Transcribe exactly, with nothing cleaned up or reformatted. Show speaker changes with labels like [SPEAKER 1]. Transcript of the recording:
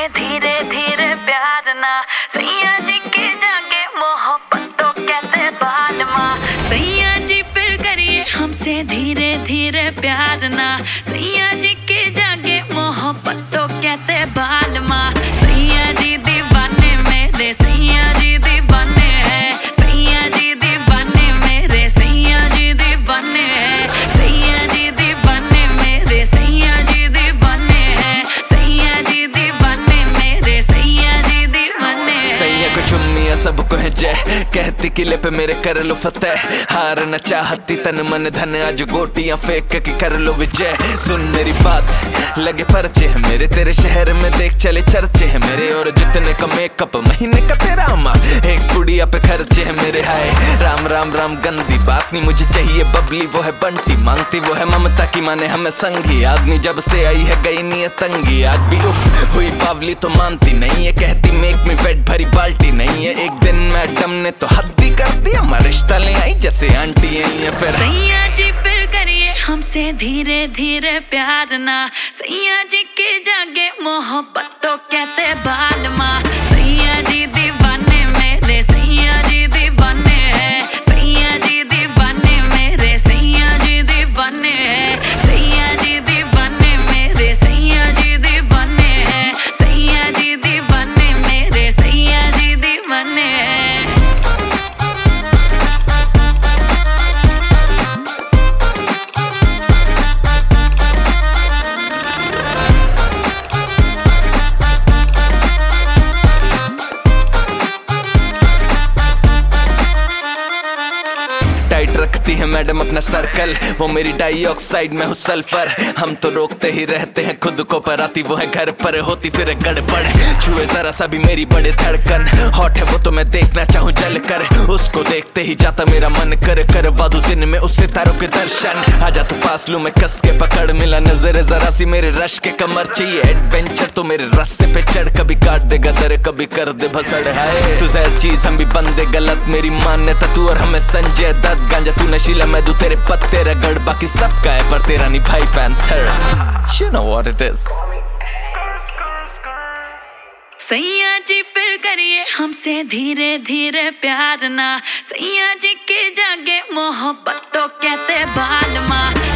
[SPEAKER 1] हमसे धीरे धीरे प्यार ना, सैया जी की जागे मोहब्बत तो कहते बालमा। सैया जी फिर करिए हमसे धीरे धीरे प्यार ना, सैया जी की जागे मोहब्बत तो कहते बालमा। सैया जी दीवाने मेरे, सैया जी दीवाने हैं, सैया जी दीवाने मेरे, सैया जी दीवाने हैं, सैया जी दीवाने मेरे, सैया जी दीवाने हैं, सैया जी दीवाने मेरे, सैया जी दीवाने।
[SPEAKER 2] सैया को चुम्मिया सबको है जय, कहती किले पे मेरे कर लो फतेह। हार न चाहती तन मन धन, आज गोटियां फेंक के कर लो विजय। सुन मेरी बात लगे परचे है मेरे, तेरे शहर में देख चले चर्चे है मेरे। और जितने का मेकअप महीने का तेरा अम्मा, एक कुड़िया पे खर्चे है मेरे। हाय राम राम राम गंदी बात नहीं, मुझे चाहिए बबली वो है बंटी, मांगती वो है ममता की माने हमें संगी। आदमी जब से आई है गई नहीं है तंगी, आज भी उफ हुई बावली तो मानती नहीं है, कहती मेक में बेड भरी बाल्टी नहीं है। एक दिन मैडम ने तो हद्दी कर दिया, हमारा रिश्ता ले आई जैसे आंटी है। फिर
[SPEAKER 1] सैया जी फिर करिए हमसे धीरे धीरे प्यार ना, सैया जी की जागे मोहब्बत तो कहते बालमा। सैया जी दीवाने मेरे, सैया जी दीवाने हैं, सैया जी दीवाने मेरे, सैया जी दीवाने हैं, सैया जी दीवाने मेरे, सैया जी दीवाने हैं, सैया जी दीवाने मेरे, सैया जी दीवाने हैं।
[SPEAKER 2] टाइट रखती है मैडम अपना सर्कल, वो मेरी डाइऑक्साइड में हूँ सल्फर। हम तो रोकते ही रहते हैं खुद को, पर आती वो है घर पर होती फिर गड़बड़। छुए जरा सा भी मेरी बड़े धड़कन, हॉट है वो तो मैं देखना चाहूँ जल कर। उसको देखते ही जाता मेरा मन कर, कर वादू दिन में उससे तारों के दर्शन। आजा तो पास लूं मैं कस के पकड़, मिला नजर जरा सी मेरे रश के कमर। चाहिए एडवेंचर तो मेरे रस्से पे चढ़, कभी काट देगा दर कभी कर दे भसड़। है तू जहर चीज हम भी बंदे गलत, मेरी मान्यता तू और हमें संजय दत्त। गांजा तू नशीला मैं दू तेरे पत्ते रगड़, बाकी सबका है पर तेरा नहीं भाई panther. You know what it is।
[SPEAKER 1] सैया जी फिर करिए हमसे धीरे धीरे प्यार ना, सैया जी की जागे मोहब्बत तो कहते बालमा।